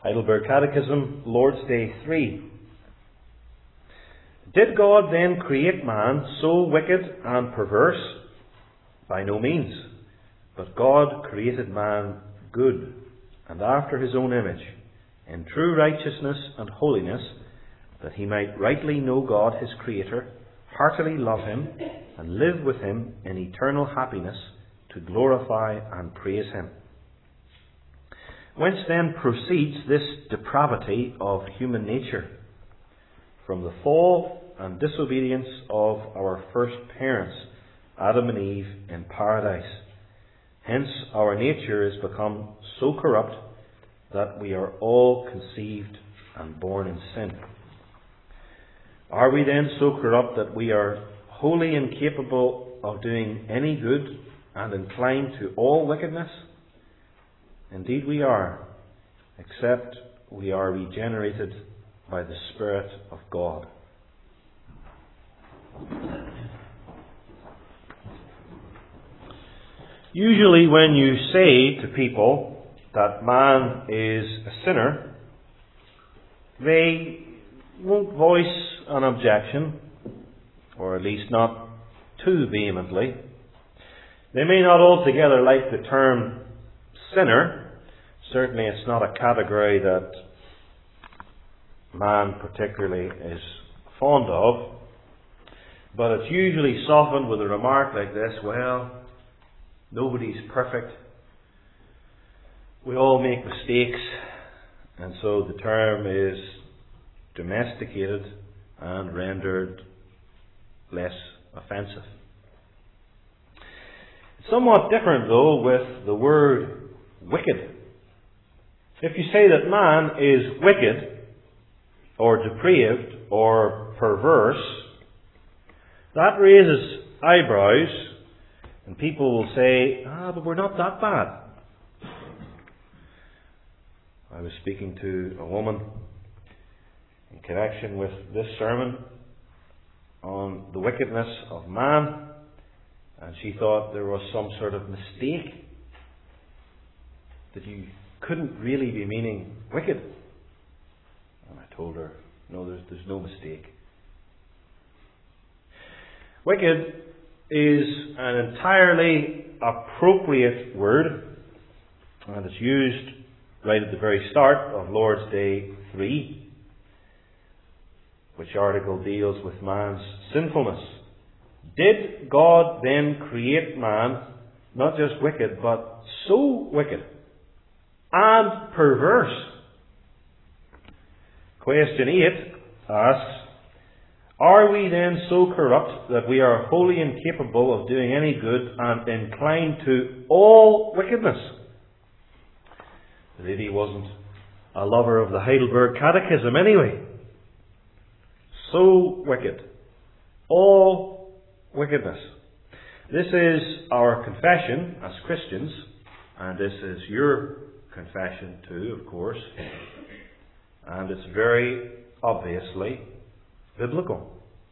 Heidelberg Catechism, Lord's Day 3. Did God then create man so wicked and perverse? By no means. But God created man good and after his own image, in true righteousness and holiness, that he might rightly know God his Creator, heartily love him, and live with him in eternal happiness, to glorify and praise him. Whence then proceeds this depravity of human nature? From the fall and disobedience of our first parents, Adam and Eve, in paradise. Hence our nature is become so corrupt that we are all conceived and born in sin. Are we then so corrupt that we are wholly incapable of doing any good and inclined to all wickedness? Indeed we are, except we are regenerated by the Spirit of God. Usually when you say to people that man is a sinner, they won't voice an objection, or at least not too vehemently. They may not altogether like the term sinner. Certainly it's not a category that man particularly is fond of. But it's usually softened with a remark like this: well, nobody's perfect. We all make mistakes. And so the term is domesticated and rendered less offensive. It's somewhat different though with the word wicked. If you say that man is wicked or depraved or perverse, that raises eyebrows, and people will say, but we're not that bad. I was speaking to a woman in connection with this sermon on the wickedness of man, and she thought there was some sort of mistake, that you couldn't really be meaning wicked. And I told her, no, there's no mistake. Wicked is an entirely appropriate word, and it's used right at the very start of Lord's Day 3, which article deals with man's sinfulness. Did God then create man not just wicked, but so wicked and perverse? Question 8 asks, are we then so corrupt that we are wholly incapable of doing any good and inclined to all wickedness? The lady wasn't a lover of the Heidelberg Catechism anyway. So wicked. All wickedness. This is our confession as Christians, and this is your confession too, of course. And it's very obviously biblical.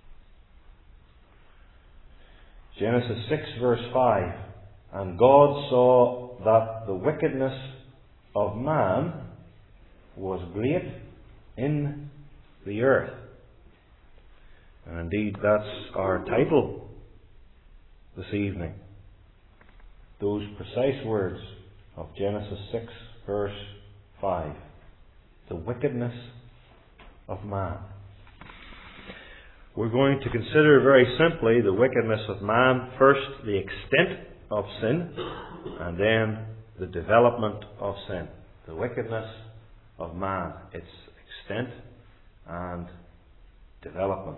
Genesis 6 verse 5. And God saw that the wickedness of man was great in the earth. And indeed that's our title this evening. Those precise words of Genesis 6 verse 5. The wickedness of man. We're going to consider very simply the wickedness of man. First, the extent of sin, and then the development of sin. The wickedness of man, its extent and development.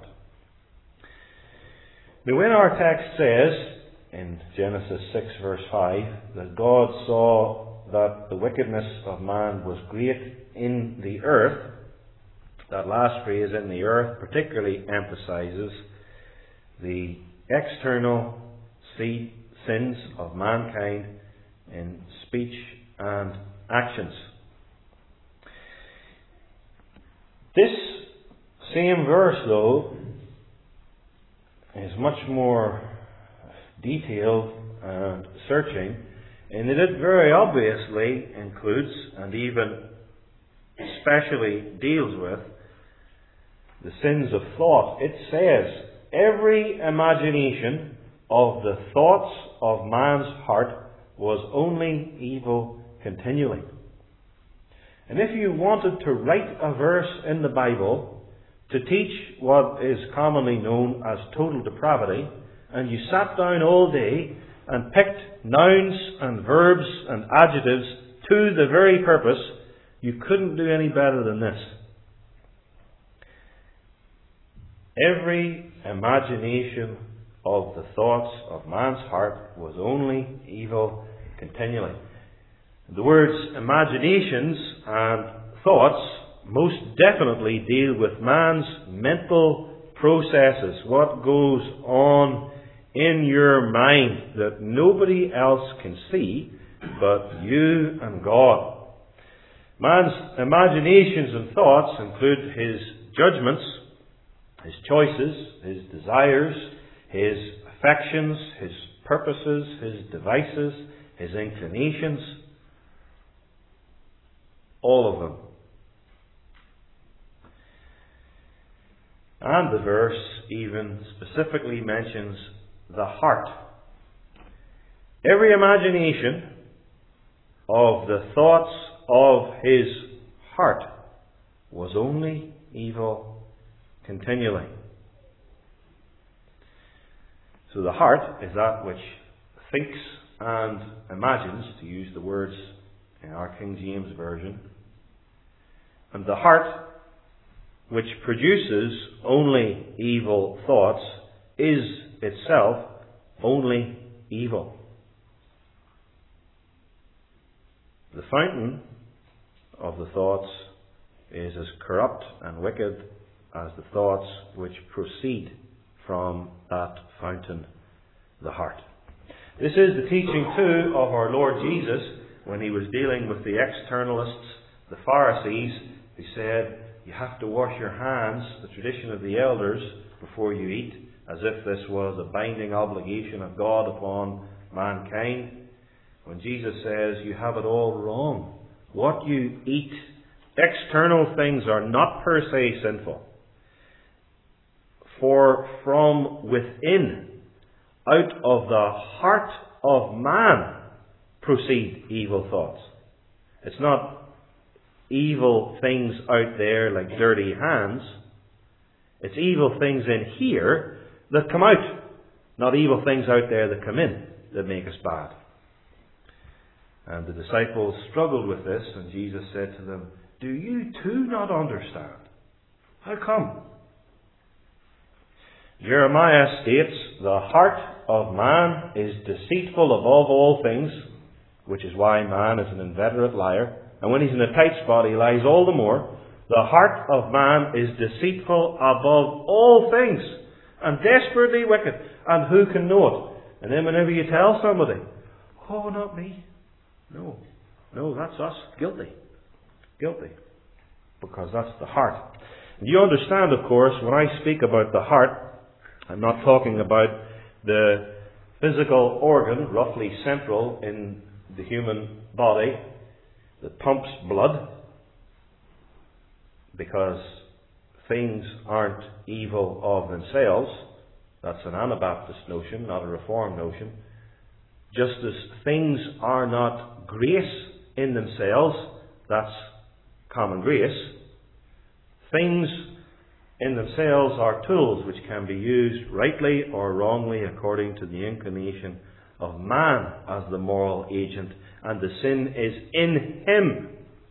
Now, when our text says in Genesis 6 verse 5 that God saw that the wickedness of man was great in the earth, that last phrase, in the earth, particularly emphasizes the external sins of mankind in speech and actions. This same verse, though, is much more detailed and searching, and it very obviously includes and even especially deals with the sins of thought. It says, every imagination of the thoughts of man's heart was only evil continually. And if you wanted to write a verse in the Bible to teach what is commonly known as total depravity, and you sat down all day and picked nouns and verbs and adjectives to the very purpose, you couldn't do any better than this. Every imagination of the thoughts of man's heart was only evil continually. The words imaginations and thoughts most definitely deal with man's mental processes, what goes on in your mind that nobody else can see but you and God. Man's imaginations and thoughts include his judgments, his choices, his desires, his affections, his purposes, his devices, his inclinations, all of them. And the verse even specifically mentions the heart. Every imagination of the thoughts of his heart was only evil continually. So the heart is that which thinks and imagines, to use the words in our King James Version. And the heart, which produces only evil thoughts, is itself only evil. The fountain of the thoughts is as corrupt and wicked as the thoughts which proceed from that fountain, the heart. This is the teaching too of our Lord Jesus when he was dealing with the externalists, the Pharisees, who said, you have to wash your hands, the tradition of the elders, before you eat, as if this was a binding obligation of God upon mankind. When Jesus says, you have it all wrong. What you eat, external things are not per se sinful. For from within, out of the heart of man, proceed evil thoughts. It's not evil things out there like dirty hands. It's evil things in here that come out, not evil things out there that come in that make us bad. And the disciples struggled with this, and Jesus said to them, do you too not understand? How come? Jeremiah states, the heart of man is deceitful above all things, which is why man is an inveterate liar. And when he's in a tight spot, he lies all the more. The heart of man is deceitful above all things and desperately wicked. And who can know it? And then whenever you tell somebody, oh, not me. No, that's us. Guilty. Because that's the heart. And you understand, of course, when I speak about the heart, I'm not talking about the physical organ, roughly central in the human body, that pumps blood, because things aren't evil of themselves. That's an Anabaptist notion, not a Reformed notion. Just as things are not grace in themselves, that's common grace. Things in themselves are tools which can be used rightly or wrongly according to the inclination of man as the moral agent, and the sin is in him.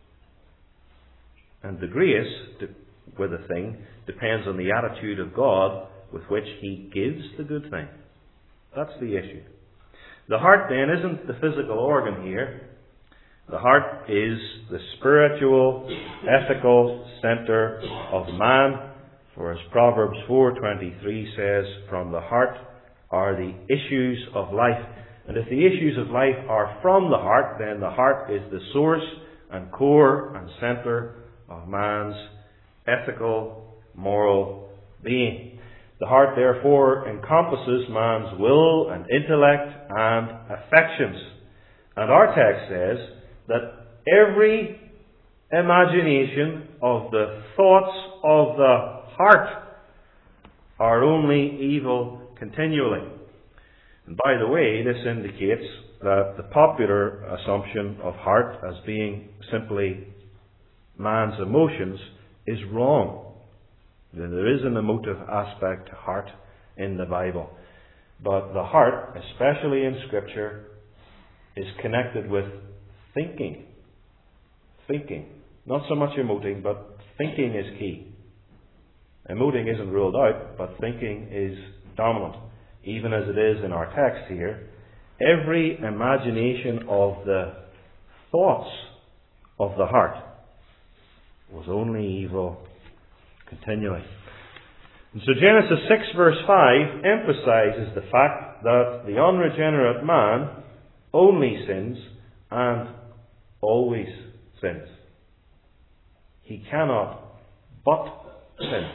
And the grace with a thing depends on the attitude of God with which he gives the good thing. That's the issue. The heart then isn't the physical organ here. The heart is the spiritual, ethical centre of man. For as Proverbs 4:23 says, from the heart are the issues of life. And if the issues of life are from the heart, then the heart is the source and core and centre of man's ethical, moral being. The heart therefore encompasses man's will and intellect and affections. And our text says that every imagination of the thoughts of the heart are only evil continually. And by the way, this indicates that the popular assumption of heart as being simply man's emotions is wrong. There is an emotive aspect to heart in the Bible. But the heart, especially in Scripture, is connected with thinking. Thinking. Not so much emoting, but thinking is key. Emoting isn't ruled out, but thinking is dominant, even as it is in our text here. Every imagination of the thoughts of the heart was only evil continually. And so Genesis 6 verse 5 emphasizes the fact that the unregenerate man only sins and always sins. He cannot but sin.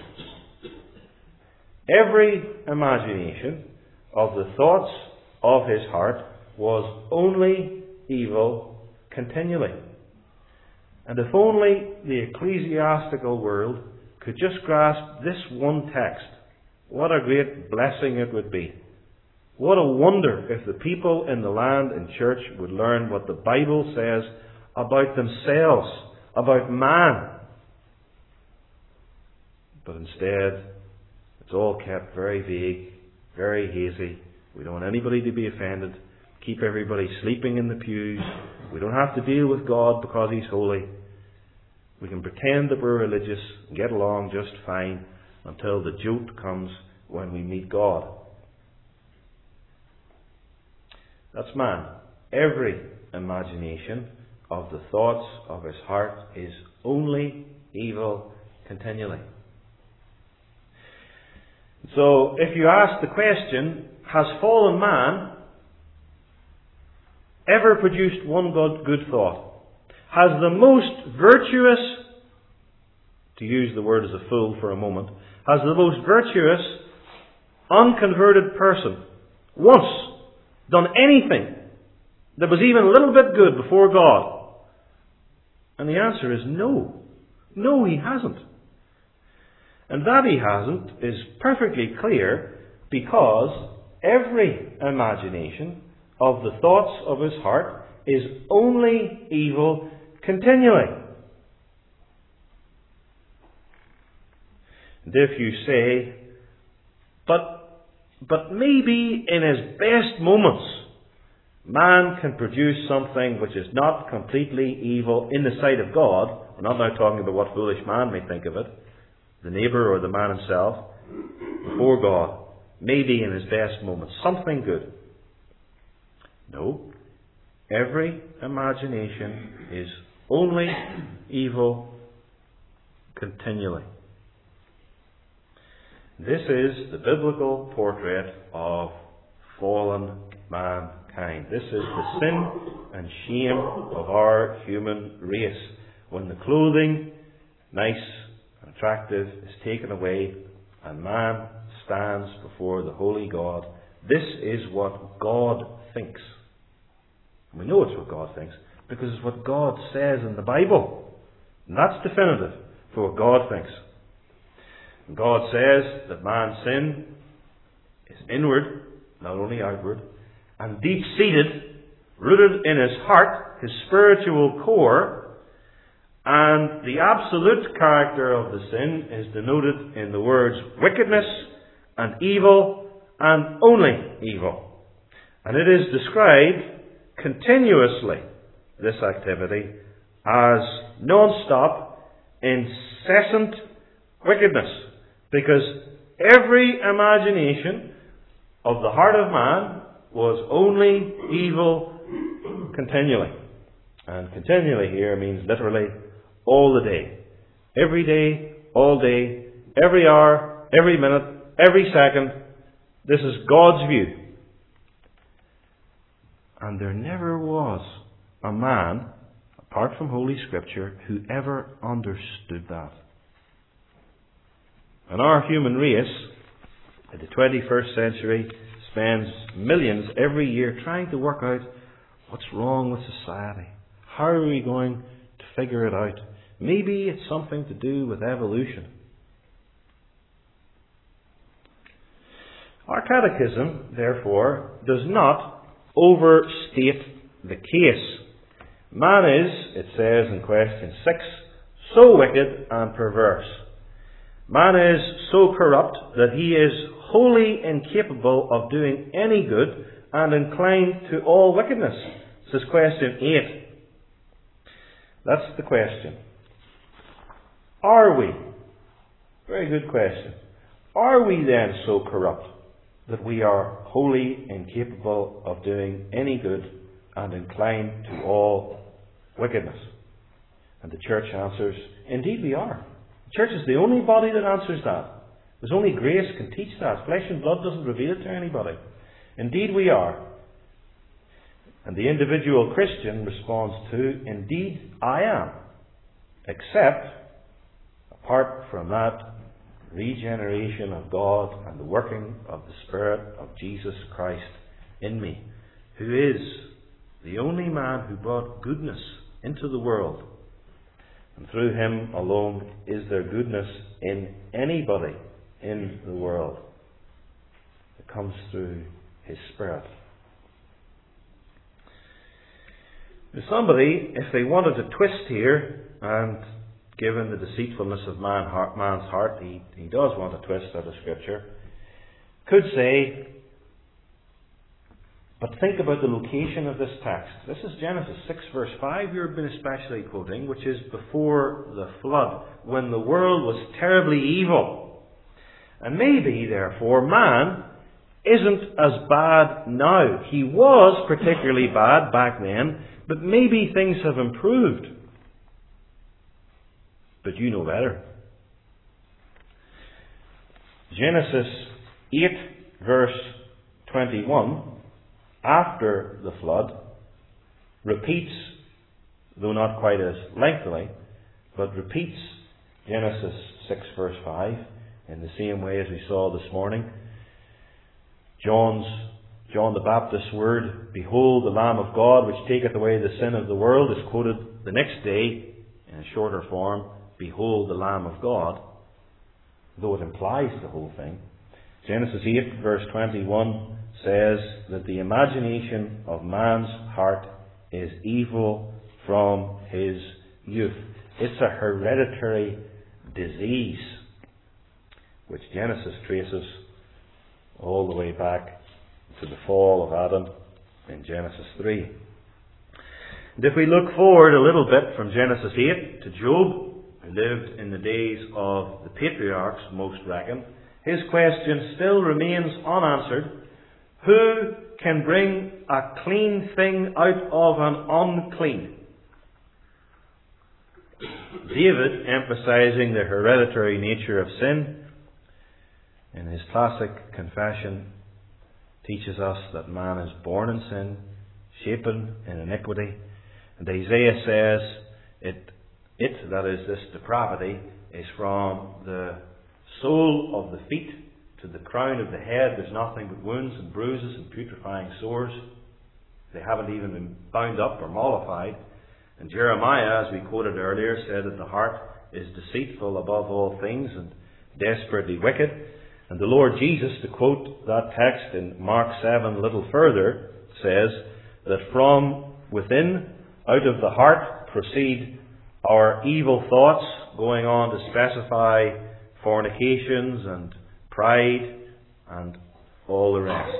Every imagination of the thoughts of his heart was only evil continually. And if only the ecclesiastical world could just grasp this one text, what a great blessing it would be. What a wonder if the people in the land and church would learn what the Bible says about themselves, about man. But instead, it's all kept very vague, very hazy. We don't want anybody to be offended. Keep everybody sleeping in the pews. We don't have to deal with God because He's holy. We can pretend that we're religious and get along just fine until the jolt comes when we meet God. That's man. Every imagination of the thoughts of his heart is only evil continually. So, if you ask the question, has fallen man ever produced one good thought? Has the most virtuous, to use the word as a fool for a moment, has the most virtuous, unconverted person once done anything that was even a little bit good before God? And the answer is no. No, he hasn't. And that he hasn't is perfectly clear because every imagination of the thoughts of his heart is only evil continually. And if you say, but maybe in his best moments, man can produce something which is not completely evil in the sight of God. We're not now talking about what foolish man may think of it, the neighbour or the man himself, before God. Maybe in his best moments, something good. No. Every imagination is only evil continually. This is the biblical portrait of fallen mankind. This is the sin and shame of our human race. When the clothing, nice and attractive, is taken away and man stands before the holy God, this is what God thinks. We know it's what God thinks because it's what God says in the Bible. And that's definitive for what God thinks. And God says that man's sin is inward, not only outward, and deep-seated, rooted in his heart, his spiritual core, and the absolute character of the sin is denoted in the words wickedness and evil and only evil. And it is described continuously, this activity, as non-stop, incessant wickedness. Because every imagination of the heart of man was only evil continually. And continually here means literally all the day. Every day, all day, every hour, every minute, every second. This is God's view. And there never was a man, apart from Holy Scripture, who ever understood that. And our human race, in the 21st century, spends millions every year trying to work out what's wrong with society. How are we going to figure it out? Maybe it's something to do with evolution. Our catechism, therefore, does not overstate the case. Man is, it says in question 6, so wicked and perverse. Man is so corrupt that he is wholly incapable of doing any good and inclined to all wickedness. This is question 8. That's the question. Are we? Very good question. Are we then so corrupt that we are wholly incapable of doing any good and inclined to all wickedness? And the church answers, indeed we are. The church is the only body that answers that. There's only grace can teach that. Flesh and blood doesn't reveal it to anybody. Indeed we are. And the individual Christian responds to, indeed I am. Except, apart from that regeneration of God and the working of the Spirit of Jesus Christ in me, who is the only man who brought goodness into the world. And through him alone is there goodness in anybody in the world. It comes through his Spirit. Now somebody, if they wanted to twist here, and given the deceitfulness of man's heart, he does want to twist out of Scripture, could say, but think about the location of this text. This is Genesis 6 verse 5 you've been especially quoting, which is before the flood, when the world was terribly evil. And maybe, therefore, man isn't as bad now. He was particularly bad back then, but maybe things have improved. But you know better. Genesis 8 verse 21, after the flood, repeats, though not quite as lengthily, but repeats Genesis 6 verse 5 in the same way as we saw this morning. John the Baptist's word, behold the Lamb of God which taketh away the sin of the world, is quoted the next day in a shorter form, behold the Lamb of God, though it implies the whole thing. Genesis 8 verse 21 says that the imagination of man's heart is evil from his youth. It's a hereditary disease which Genesis traces all the way back to the fall of Adam in Genesis 3. And if we look forward a little bit from Genesis 8 to Job, who lived in the days of the patriarchs, most reckon, his question still remains unanswered. Who can bring a clean thing out of an unclean? David, emphasizing the hereditary nature of sin, in his classic confession, teaches us that man is born in sin, shapen in iniquity. And Isaiah says that is, this depravity, is from the sole of the feet to the crown of the head. There's nothing but wounds and bruises and putrefying sores. They haven't even been bound up or mollified. And Jeremiah, as we quoted earlier, said that the heart is deceitful above all things and desperately wicked. And the Lord Jesus, to quote that text in Mark 7 a little further, says that from within, out of the heart, proceed our evil thoughts, going on to specify fornications and pride and all the rest.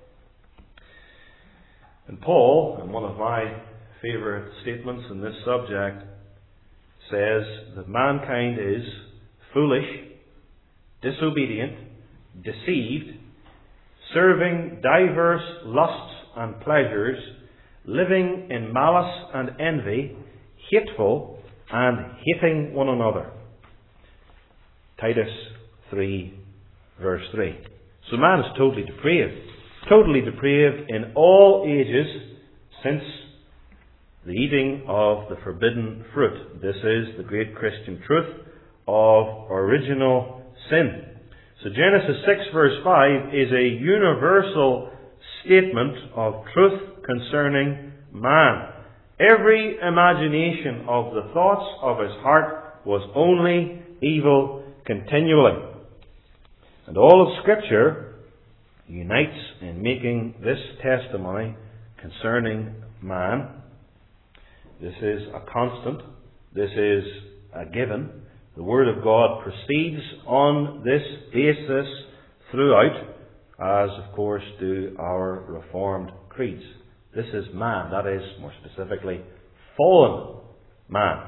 And Paul, in one of my favourite statements in this subject, says that mankind is foolish, disobedient, deceived, serving diverse lusts and pleasures, living in malice and envy, hateful, and hating one another. Titus 3 verse 3. So man is totally depraved in all ages since the eating of the forbidden fruit. This is the great Christian truth of original sin. So Genesis 6 verse 5 is a universal statement of truth concerning man. Every imagination of the thoughts of his heart was only evil continually. And all of Scripture unites in making this testimony concerning man. This is a constant. This is a given. The Word of God proceeds on this basis throughout, as of course do our Reformed creeds. This is man, that is, more specifically, fallen man.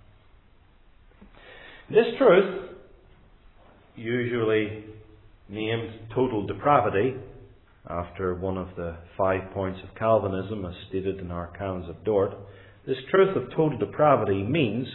This truth, usually named total depravity, after one of the 5 points of Calvinism as stated in our Canons of Dort, this truth of total depravity means,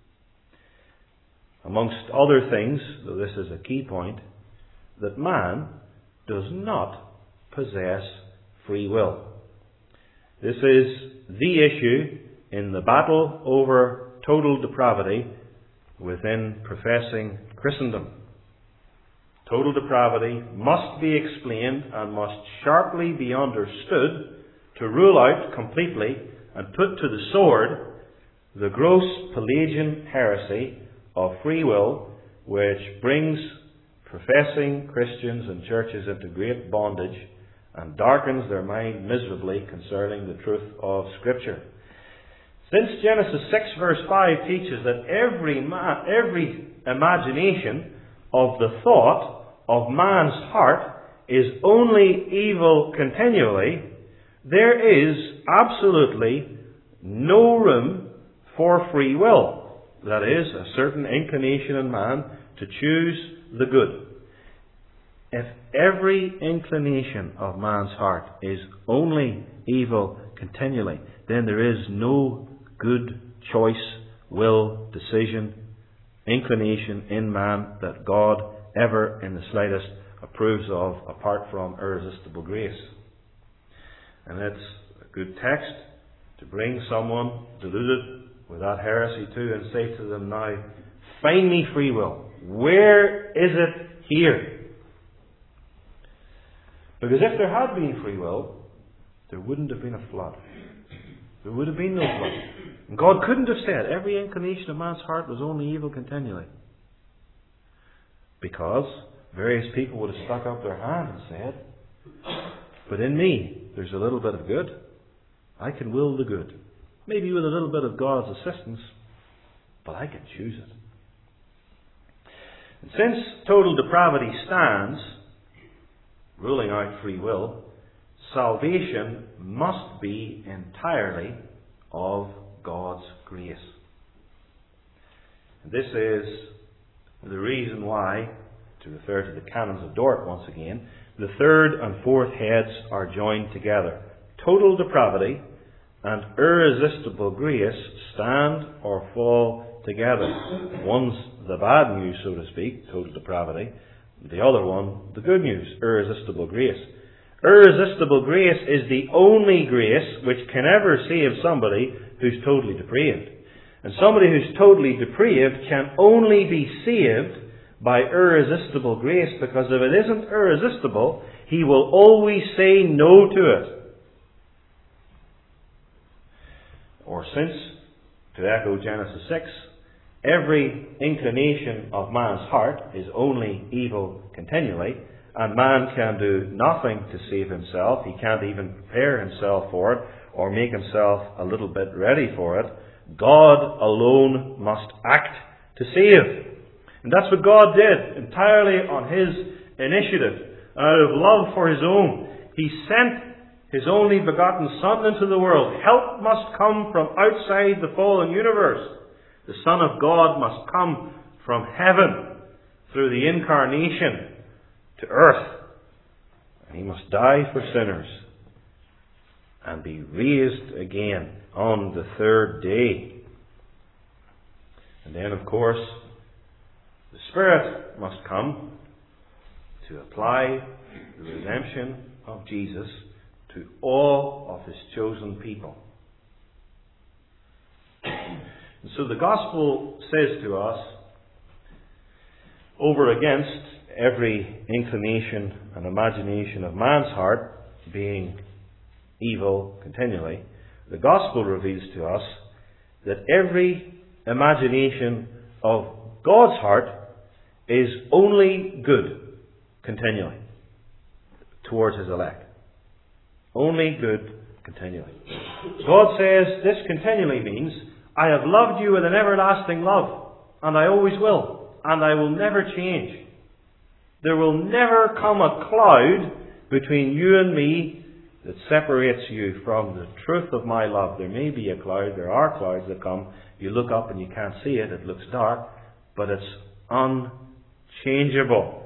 amongst other things, though this is a key point, that man does not possess free will. This is the issue in the battle over total depravity within professing Christendom. Total depravity must be explained and must sharply be understood to rule out completely and put to the sword the gross Pelagian heresy of free will, which brings professing Christians and churches into great bondage and darkens their mind miserably concerning the truth of Scripture. Since Genesis 6 verse 5 teaches that every imagination of the thought of man's heart is only evil continually, there is absolutely no room for free will. That is, a certain inclination in man to choose the good. If every inclination of man's heart is only evil continually, then there is no good choice, will, decision, inclination in man that God ever in the slightest approves of apart from irresistible grace. And it's a good text to bring someone deluded with that heresy to and say to them now, find me free will. Where is it here? Because if there had been free will, there wouldn't have been a flood. There would have been no flood. And God couldn't have said every inclination of man's heart was only evil continually. Because various people would have stuck up their hand and said, but in me, there's a little bit of good. I can will the good. Maybe with a little bit of God's assistance, but I can choose it. And since total depravity stands, ruling out free will, salvation must be entirely of God's grace. And this is the reason why, to refer to the Canons of Dort once again, the third and fourth heads are joined together. Total depravity and irresistible grace stand or fall together. One's the bad news, so to speak, total depravity. The other one, the good news, irresistible grace. Irresistible grace is the only grace which can ever save somebody who's totally depraved. And somebody who's totally depraved can only be saved by irresistible grace, because if it isn't irresistible, he will always say no to it. Or since, to echo Genesis 6, every inclination of man's heart is only evil continually, and man can do nothing to save himself, he can't even prepare himself for it, or make himself a little bit ready for it, God alone must act to save. And that's what God did, entirely on His initiative, out of love for His own. He sent His only begotten Son into the world. Help must come from outside the fallen universe. The Son of God must come from heaven through the incarnation to earth. And He must die for sinners and be raised again on the third day. And then, of course, the Spirit must come to apply the redemption of Jesus to all of His chosen people. And so the Gospel says to us, over against every inclination and imagination of man's heart being evil continually, The Gospel reveals to us that every imagination of God's heart is only good continually towards His elect. Only good continually. God says this continually means, I have loved you with an everlasting love, and I always will, and I will never change. There will never come a cloud between you and me that separates you from the truth of my love. There may be a cloud, there are clouds that come, you look up and you can't see it, it looks dark, but it's unchangeable.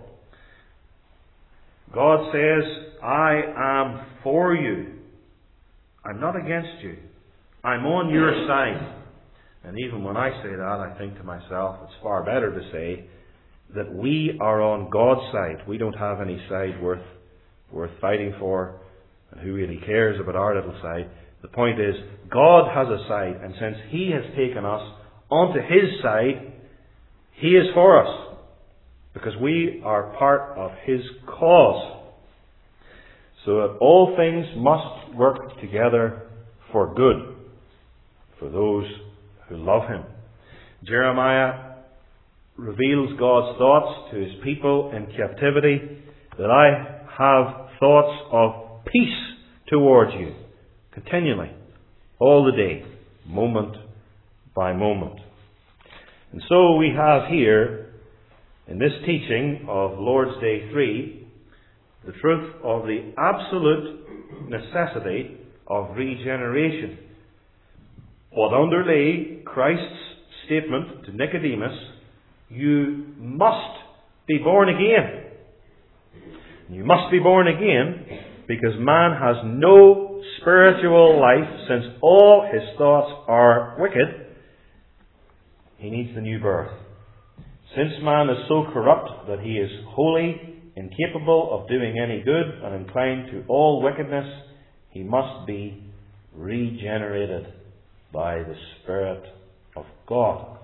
God says, I am for you. I'm not against you. I'm on your side. And even when I say that, I think to myself, it's far better to say that we are on God's side. We don't have any side worth fighting for, and who really cares about our little side. The point is, God has a side, and since He has taken us onto His side, He is for us, because we are part of His cause. So that all things must work together for good, for those who love Him. Jeremiah reveals God's thoughts to His people in captivity, that I have thoughts of peace towards you, continually, all the day, moment by moment. And so we have here, in this teaching of Lord's Day 3, the truth of the absolute necessity of regeneration. What underlay Christ's statement to Nicodemus, you must be born again. You must be born again because man has no spiritual life since all his thoughts are wicked. He needs the new birth. Since man is so corrupt that he is wholly incapable of doing any good and inclined to all wickedness, he must be regenerated by the Spirit of God.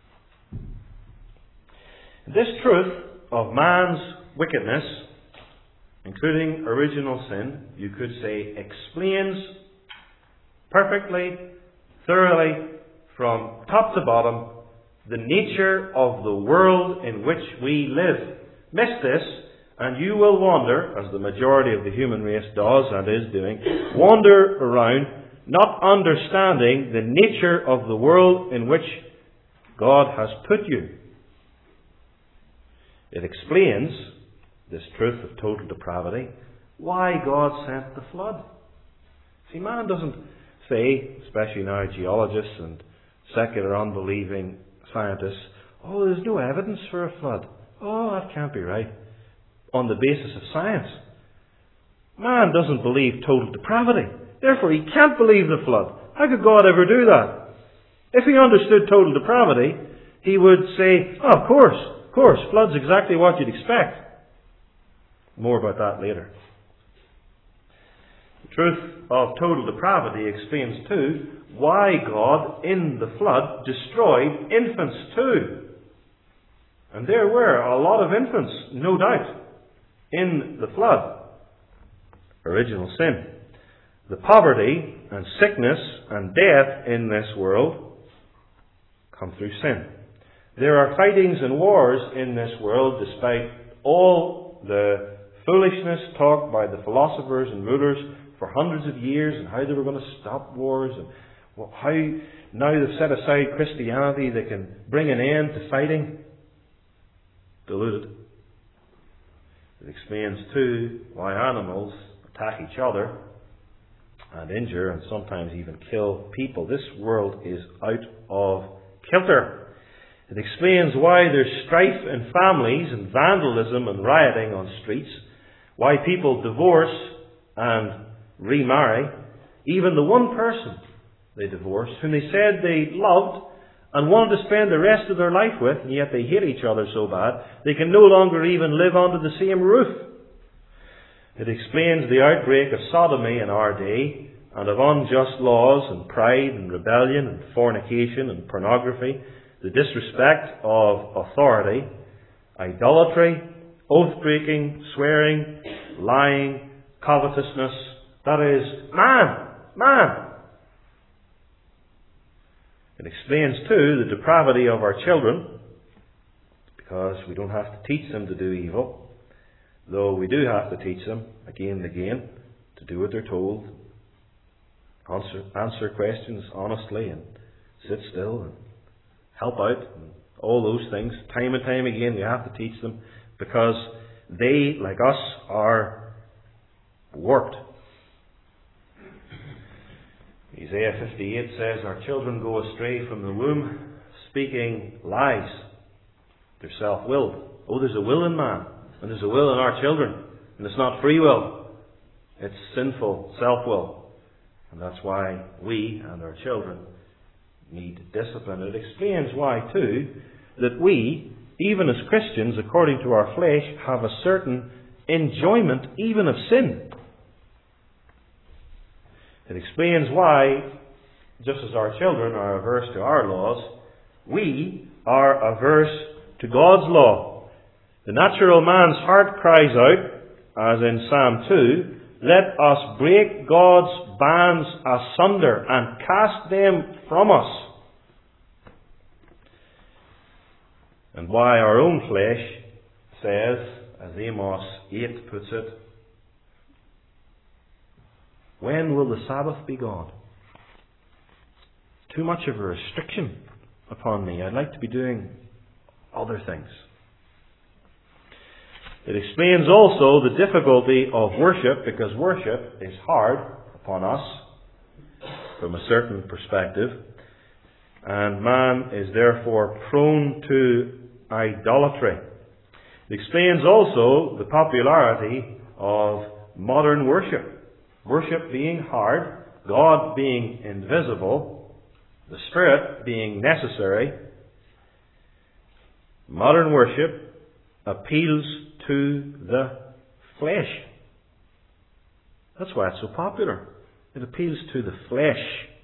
This truth of man's wickedness, including original sin, you could say, explains perfectly, thoroughly, from top to bottom, the nature of the world in which we live. Miss this, and you will wander, as the majority of the human race does and is doing, wander around not understanding the nature of the world in which God has put you. It explains this truth of total depravity, why God sent the flood. See, man doesn't say, especially now geologists and secular unbelieving scientists, oh, there's no evidence for a flood. Oh, that can't be right. On the basis of science. Man doesn't believe total depravity. Therefore, he can't believe the flood. How could God ever do that? If he understood total depravity, he would say, oh, of course, flood's exactly what you'd expect. More about that later. The truth of total depravity explains too why God in the flood destroyed infants too. And there were a lot of infants, no doubt, in the flood. Original sin. The poverty and sickness and death in this world come through sin. There are fightings and wars in this world despite all the foolishness talked by the philosophers and rulers for hundreds of years and how they were going to stop wars and how now they've set aside Christianity they can bring an end to fighting. Deluded. It explains too why animals attack each other and injure and sometimes even kill people. This world is out of kilter. It explains why there's strife in families and vandalism and rioting on streets, why people divorce and remarry, even the one person they divorced, whom they said they loved and wanted to spend the rest of their life with, and yet they hate each other so bad, they can no longer even live under the same roof. It explains the outbreak of sodomy in our day, and of unjust laws and pride and rebellion and fornication and pornography, the disrespect of authority, idolatry, oath-breaking, swearing, lying, covetousness. That is, man. It explains too the depravity of our children, because we don't have to teach them to do evil, though we do have to teach them again and again to do what they're told, answer questions honestly, and sit still and help out, and all those things. Time and time again we have to teach them, because they, like us, are warped. Isaiah 58 says, our children go astray from the womb, speaking lies. They're self-willed. Oh, there's a will in man, and there's a will in our children, and it's not free will. It's sinful self-will. And that's why we and our children need discipline. It explains why, too, that we, even as Christians, according to our flesh, have a certain enjoyment even of sin. It explains why, just as our children are averse to our laws, we are averse to God's law. The natural man's heart cries out, as in Psalm 2, let us break God's bands asunder and cast them from us. And why our own flesh says, as Amos 8 puts it, when will the Sabbath be gone? Too much of a restriction upon me. I'd like to be doing other things. It explains also the difficulty of worship, because worship is hard upon us from a certain perspective, and man is therefore prone to idolatry. It explains also the popularity of modern worship. Worship being hard, God being invisible, the Spirit being necessary. Modern worship appeals to the flesh. That's why it's so popular. It appeals to the flesh.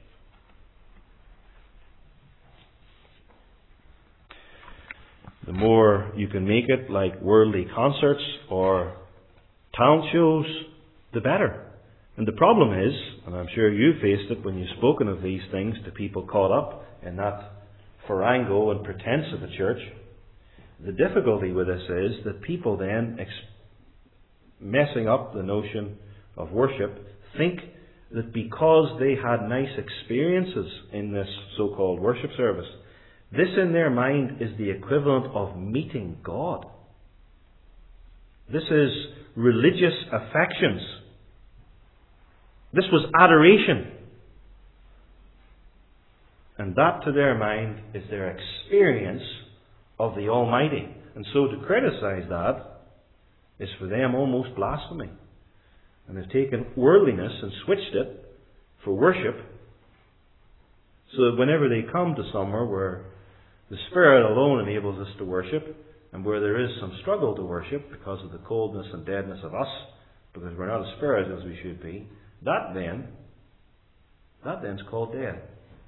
The more you can make it like worldly concerts or talent shows, the better. And the problem is, and I'm sure you faced it when you've spoken of these things to people caught up in that farrago and pretense of the church, the difficulty with this is that people then, messing up the notion of worship, think that because they had nice experiences in this so-called worship service, this in their mind is the equivalent of meeting God. This is religious affections. This was adoration. And that, to their mind, is their experience of the Almighty. And so to criticize that is for them almost blasphemy. And they've taken worldliness and switched it for worship, so that whenever they come to somewhere where the Spirit alone enables us to worship, and where there is some struggle to worship because of the coldness and deadness of us, because we're not as spirit as we should be, that then's called dead.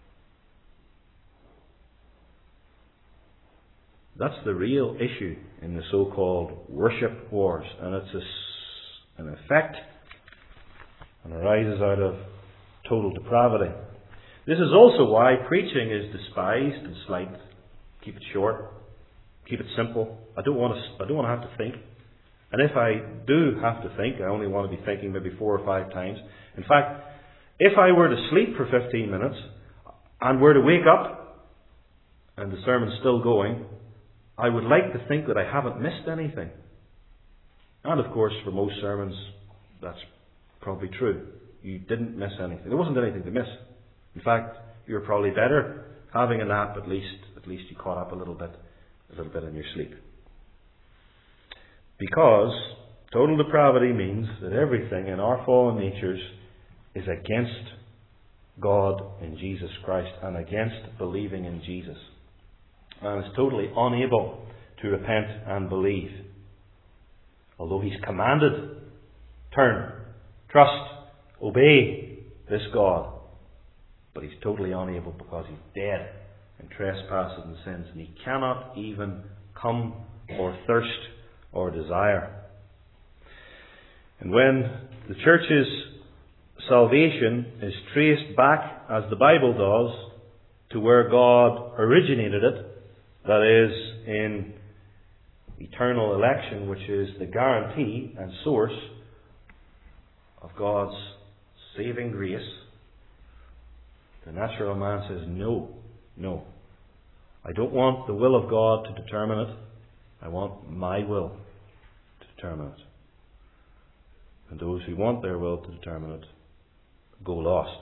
That's the real issue in the so-called worship wars, and it's an effect and arises out of total depravity. This is also why preaching is despised and slighted. Keep it short, keep it simple. I don't want to have to think. And if I do have to think, I only want to be thinking maybe 4 or 5 times. In fact, if I were to sleep for 15 minutes and were to wake up and the sermon's still going, I would like to think that I haven't missed anything. And of course, for most sermons, that's probably true. You didn't miss anything. There wasn't anything to miss. In fact, you were probably better having a nap. At least you caught up a little bit in your sleep. Because total depravity means that everything in our fallen natures is against God in Jesus Christ and against believing in Jesus. And is totally unable to repent and believe. Although He's commanded, turn, trust, obey this God. But He's totally unable because He's dead in trespasses and sins. And He cannot even come or thirst or desire. And when the church's salvation is traced back, as the Bible does, to where God originated it, that is, in eternal election, which is the guarantee and source of God's saving grace, the natural man says, no. I don't want the will of God to determine it. I want my will to determine it. And those who want their will to determine it go lost.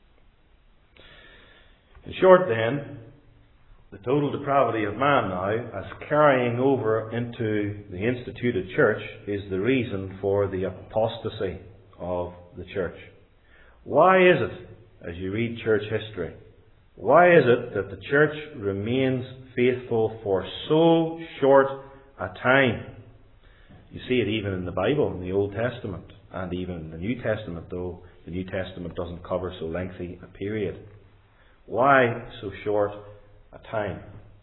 In short then, the total depravity of man now, as carrying over into the instituted church, is the reason for the apostasy of the church. Why is it, as you read church history, why is it that the church remains faithful for so short a time? You see it even in the Bible, in the Old Testament, and even in the New Testament, though the New Testament doesn't cover so lengthy a period. Why so short a time?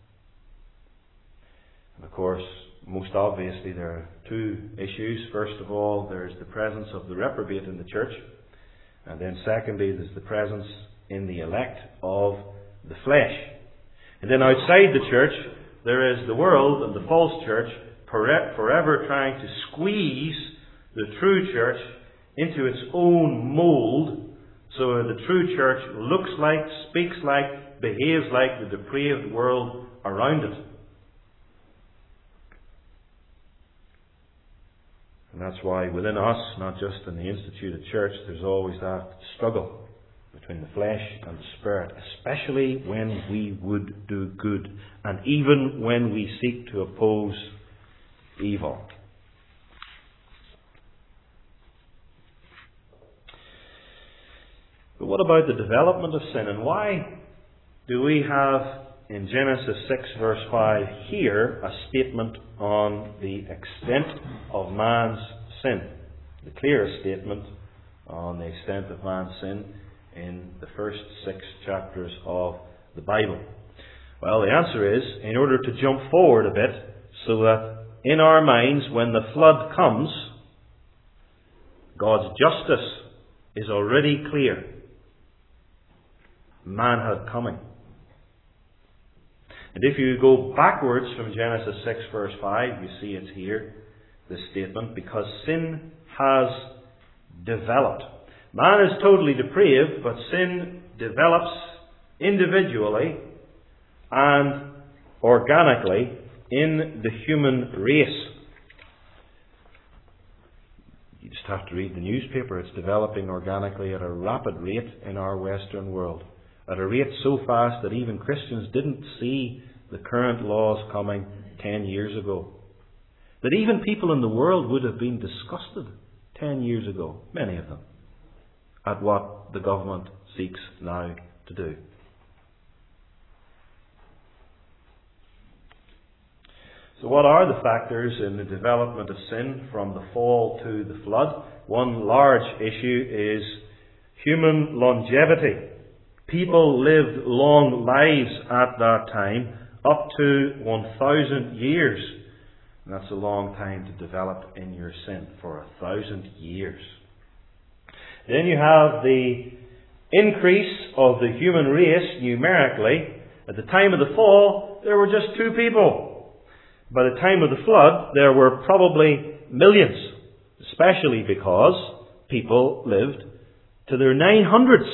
And of course, most obviously there are two issues. First of all, there is the presence of the reprobate in the church. And then secondly, there's the presence in the elect of the flesh. And then outside the church, there is the world and the false church forever trying to squeeze the true church into its own mould, so the true church looks like, speaks like, behaves like the depraved world around it. And that's why within us, not just in the instituted church, there's always that struggle between the flesh and the spirit, especially when we would do good, and even when we seek to oppose evil. But what about the development of sin? And why do we have in Genesis 6 verse 5 here a statement on the extent of man's sin? The clearest statement on the extent of man's sin in the first 6 chapters of the Bible. Well, the answer is, in order to jump forward a bit, so that in our minds, when the flood comes, God's justice is already clear. Man had coming. And if you go backwards from Genesis 6 verse 5, you see it's here, this statement, because sin has developed. Man is totally depraved, but sin develops individually and organically in the human race. You just have to read the newspaper. It's developing organically at a rapid rate in our Western world. At a rate so fast that even Christians didn't see the current laws coming 10 years ago. That even people in the world would have been disgusted 10 years ago, many of them, at what the government seeks now to do. So what are the factors in the development of sin from the fall to the flood? One large issue is human longevity. People lived long lives at that time, up to 1,000 years. And that's a long time to develop in your sin, for 1,000 years. Then you have the increase of the human race numerically. At the time of the fall, there were just 2 people. By the time of the flood, there were probably millions, especially because people lived to their 900s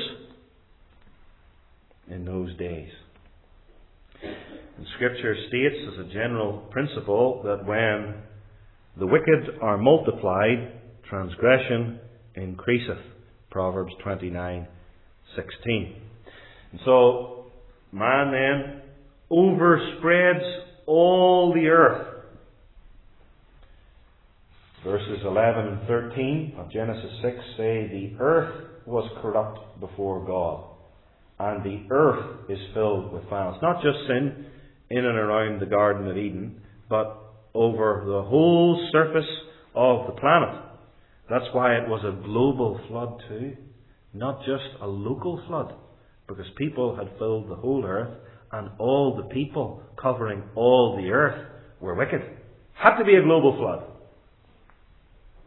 in those days. And Scripture states as a general principle that when the wicked are multiplied, transgression increaseth. Proverbs 29:16. And so man then overspreads all the earth. Verses 11 and 13 of Genesis 6 say, the earth was corrupt before God, and the earth is filled with violence. Not just sin in and around the Garden of Eden, but over the whole surface of the planet. That's why it was a global flood too, not just a local flood, because people had filled the whole earth, and all the people covering all the earth were wicked. Had to be a global flood.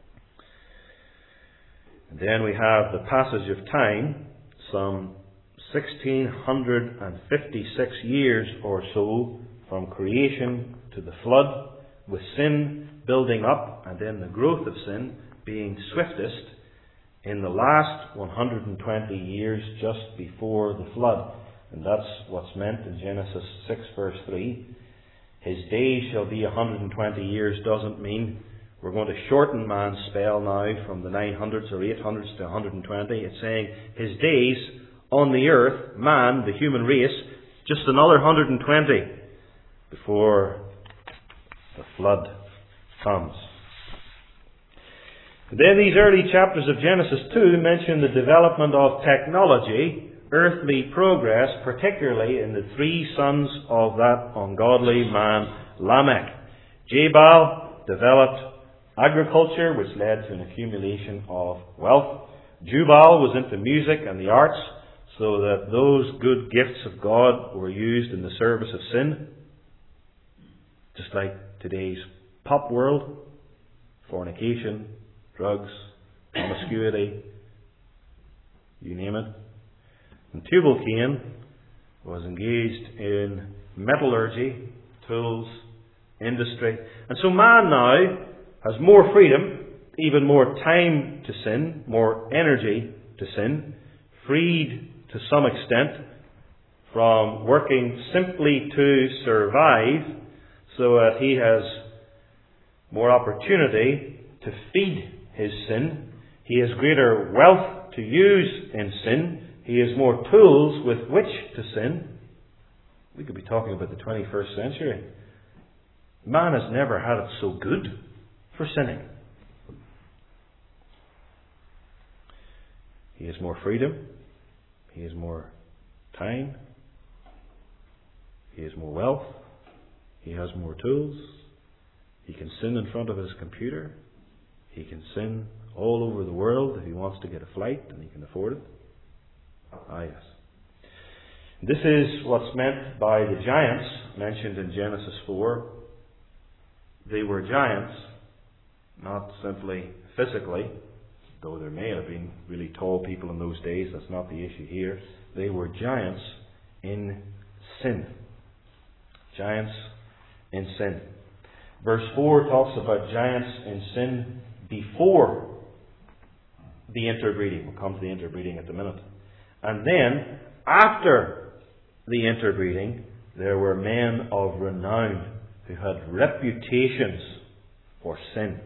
And then we have the passage of time, some 1656 years or so from creation to the flood, with sin building up and then the growth of sin being swiftest in the last 120 years just before the flood. And that's what's meant in Genesis 6 verse 3. His days shall be 120 years doesn't mean we're going to shorten man's spell now from the 900s or 800s to 120. It's saying his days on the earth, man, the human race, just another 120 before the flood comes. And then these early chapters of Genesis 2 mention the development of technology, earthly progress, particularly in the three sons of that ungodly man, Lamech. Jabal developed agriculture, which led to an accumulation of wealth. Jubal was into music and the arts, so that those good gifts of God were used in the service of sin. Just like today's pop world, fornication, drugs, promiscuity, you name it. And Tubal-Cain was engaged in metallurgy, tools, industry. And so man now has more freedom, even more time to sin, more energy to sin, freed to some extent from working simply to survive, so that he has more opportunity to feed his sin. He has greater wealth to use in sin. He has more tools with which to sin. We could be talking about the 21st century. Man has never had it so good for sinning. He has more freedom. He has more time. He has more wealth. He has more tools. He can sin in front of his computer. He can sin all over the world if he wants to get a flight and he can afford it. Ah, yes. This is what's meant by the giants mentioned in Genesis 4. They were giants, not simply physically, though there may have been really tall people in those days. That's not the issue here. They were giants in sin. Giants in sin. Verse 4 talks about giants in sin before the interbreeding. We'll come to the interbreeding at the minute. And then, after the interbreeding, there were men of renown who had reputations for sin.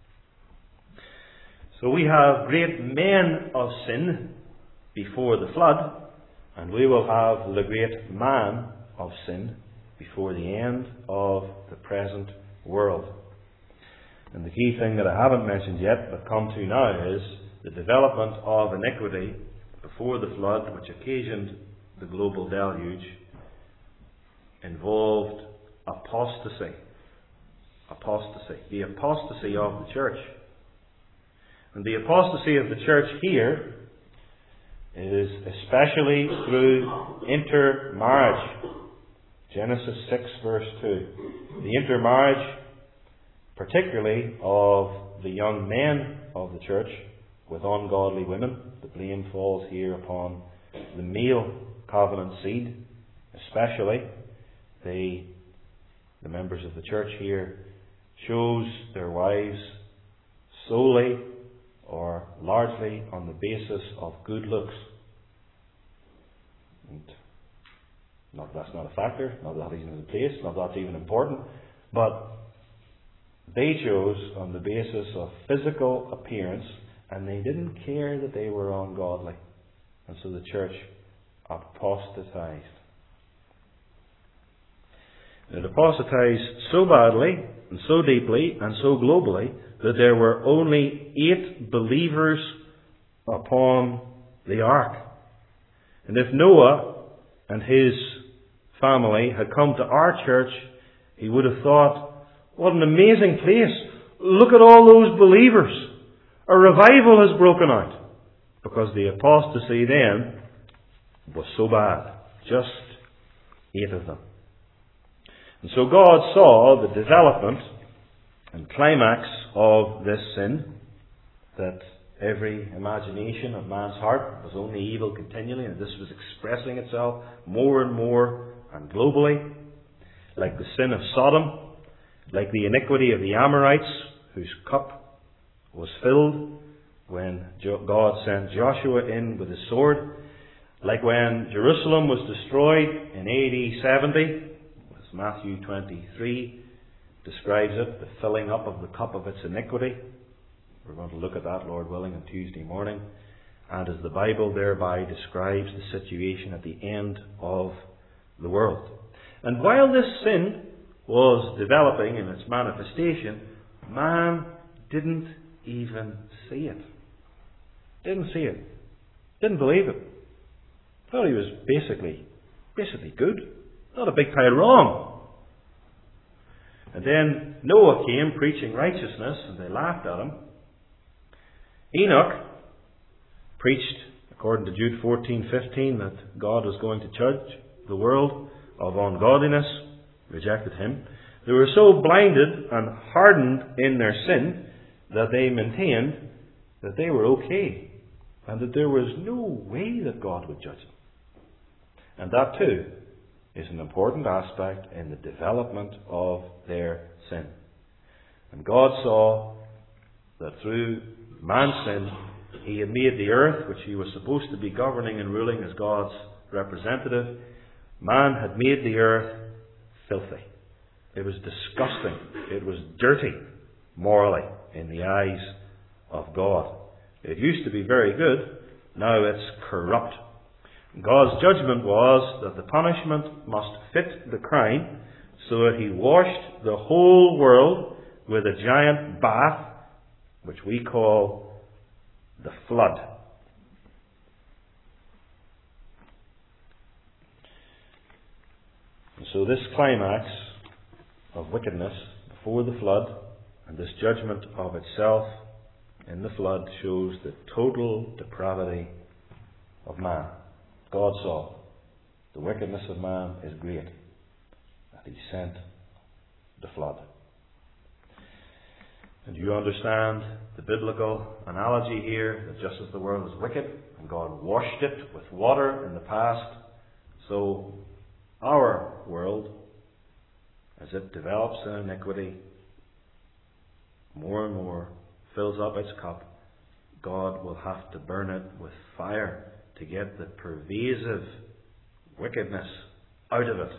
So we have great men of sin before the flood, and we will have the great man of sin before the end of the present world. And the key thing that I haven't mentioned yet, but come to now, is the development of iniquity before the flood, which occasioned the global deluge, involved apostasy. Apostasy. The apostasy of the church. And the apostasy of the church here is especially through intermarriage. Genesis 6 verse 2. The intermarriage, particularly of the young men of the church with ungodly women. The blame falls here upon the male covenant seed, especially. The members of the church here chose their wives solely or largely on the basis of good looks. And that's not a factor, not that even in place, not that's even important, but they chose on the basis of physical appearance, and they didn't care that they were ungodly. And so the church apostatized. It apostatized so badly, and so deeply, and so globally, that there were only 8 believers upon the ark. And if Noah and his family had come to our church, he would have thought, what an amazing place. Look at all those believers. A revival has broken out. Because the apostasy then was so bad. Just 8 of them. And so God saw the development and climax of this sin, that Every imagination of man's heart was only evil continually, and this was expressing itself more and more and globally, like the sin of Sodom, like the iniquity of the Amorites, whose cup was filled when God sent Joshua in with his sword, like when Jerusalem was destroyed in AD 70, as Matthew 23 describes it, the filling up of the cup of its iniquity. We're going to look at that, Lord willing, on Tuesday morning. And as the Bible thereby describes the situation at the end of the world. And while this sin was developing in its manifestation, man didn't even see it. Didn't see it. Didn't believe it. Thought he was basically good. Not a big pile wrong. And then Noah came preaching righteousness, and they laughed at him. Enoch preached, according to Jude 14:15, that God was going to judge the world of ungodliness, rejected him. They were so blinded and hardened in their sin that they maintained that they were okay and that there was no way that God would judge them. And that too is an important aspect in the development of their sin. And God saw that through man's sin, he had made the earth, which he was supposed to be governing and ruling as God's representative, man had made the earth filthy. It was disgusting. It was dirty, morally, in the eyes of God. It used to be very good. Now it's corrupt. God's judgment was that the punishment must fit the crime, so that he washed the whole world with a giant bath, which we call the flood. And so this climax of wickedness before the flood, and this judgment of itself in the flood, shows the total depravity of man. God saw the wickedness of man is great, that he sent the flood. And you understand the biblical analogy here, that just as the world was wicked and God washed it with water in the past, so our world, as it develops in iniquity, more and more fills up its cup, God will have to burn it with fire to get the pervasive wickedness out of it.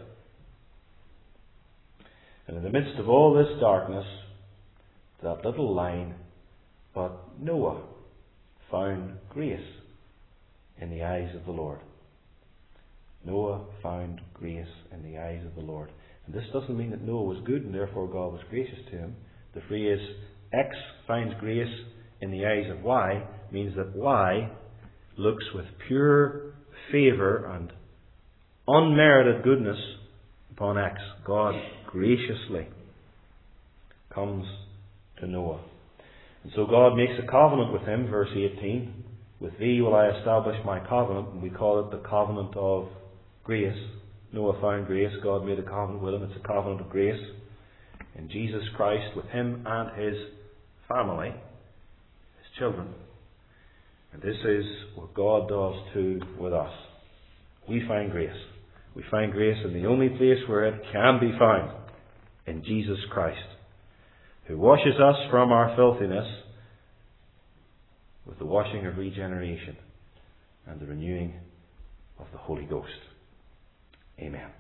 And in the midst of all this darkness, that little line, but Noah found grace in the eyes of the Lord. Noah found grace in the eyes of the Lord. And this doesn't mean that Noah was good and therefore God was gracious to him. The phrase X finds grace in the eyes of Y means that Y looks with pure favour and unmerited goodness upon X. God graciously comes to Noah. And so God makes a covenant with him, verse 18. With thee will I establish my covenant, and we call it the covenant of grace. Noah found grace, God made a covenant with him. It's a covenant of grace in Jesus Christ with him and his family, his children. And this is what God does too with us. We find grace. We find grace in the only place where it can be found, in Jesus Christ, who washes us from our filthiness with the washing of regeneration and the renewing of the Holy Ghost. Amen.